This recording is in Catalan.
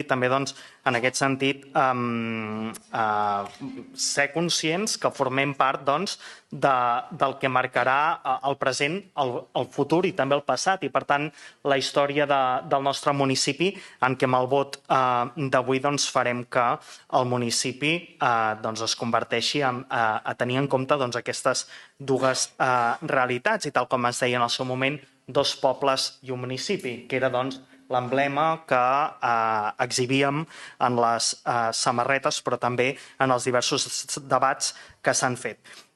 també, doncs, en aquest sentit, ser conscients que formem part, doncs, del que marcarà el present, el futur i també el passat, i, per tant, la història del nostre municipi, en què amb el vot d'avui, doncs, farem que el municipi es converteixi a tenir en compte aquestes dues realitats, i tal com es deia en el seu moment, dos pobles i un municipi, que era, doncs, l'emblema que exhibíem en les samarretes, però també en els diversos debats que s'han fet.